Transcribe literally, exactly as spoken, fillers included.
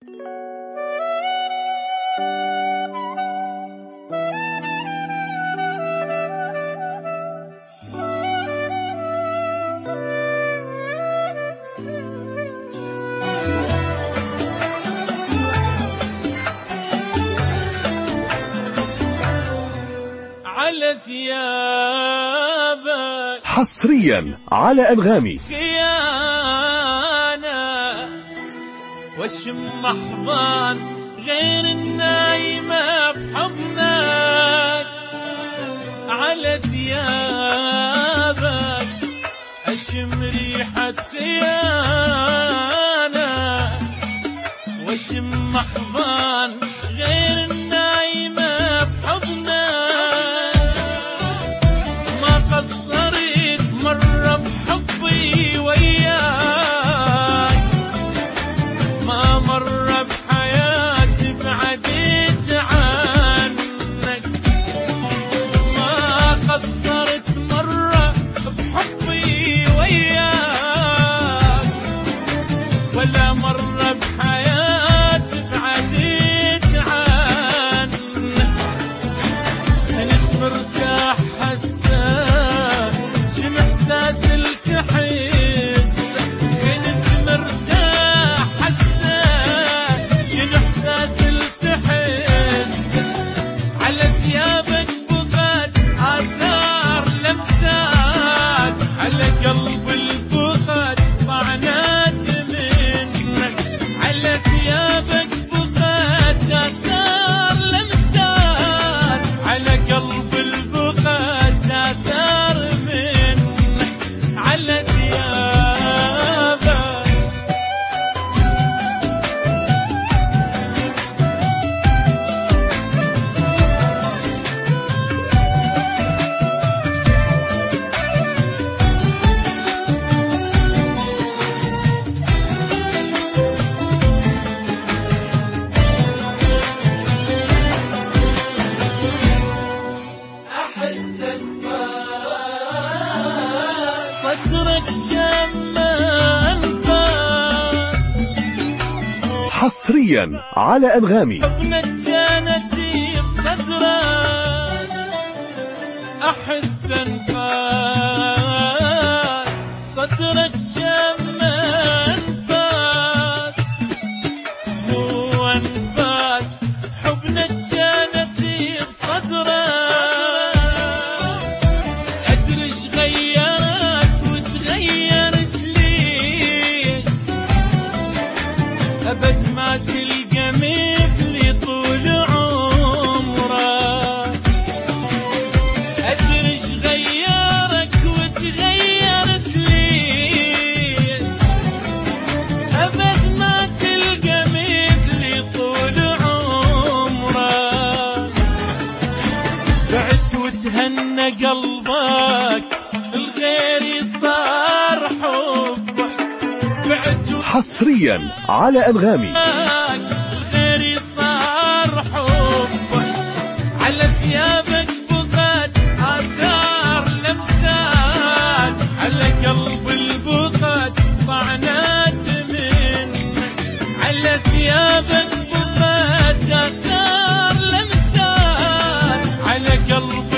على ثيابك حصريا على أنغامي. خيانة وشم أحضان غير النايمة بحضنك. على ثيابك أشم ريحة خيانة وشم أحضان غير النايمة بحضنك. مرة بحبي وياك ما مرة بحياتي بعديت عنك. ما قصرت مرة بحبي وياك ولا مرة بحياتي بعديت عنك. كنت مرتاح هسه احساس التحس. كنت مرتاح هسه شنو احساس التحس. على ثيابك بقت آثار لمسات. على قلب الفقد طعنات منك. على ثيابك بقت آثار لمسات. على قلب الفقد آثار على ثيابك. أحس صدرك شم أنفاس. حصريا على أنغامي. حضنك جانتي بصدرك أحس أنفاس. صدرك شم أنفاس مو أنفاس. حضنك جانتي بصدرك أبد ما تلقى مثلي طول عمرك. أدري ايش غيرك وتغيرت ليش. أبد ما تلقى مثلي طول عمرك. بعت وتهنى قلبك الغيري صار حبك. بعت حصريا على أنغامي. غيري صار حبك. على ثيابك بقت آثار لمسات. على قلب البقت طعنات منك. على ثيابك بقت آثار لمسات. على قلب